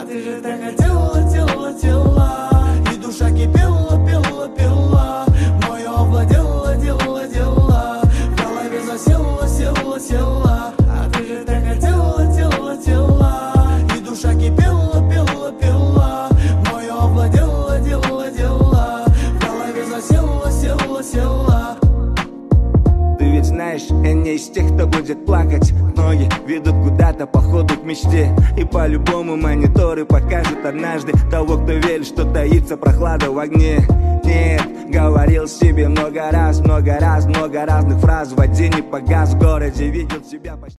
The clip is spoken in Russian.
ты же так хотела, тела, тела. И душа кипела, пела, пела. Мое овладела, дела, дела. В голове засела, села, села. А ты же так хотела, тела, тела. И душа кипела, пела, пела. Мое овладела, дела, дела. В голове засела, села, села. Ты ведь знаешь, я не из тех, кто будет плакать. Ноги ведут куда-то по ходу к мечте. И по-любому мониторы покажут однажды того, кто верит, что таится прохлада в огне. Нет, говорил себе много раз, много разных фраз. В воде не погас, в городе видел себя почти.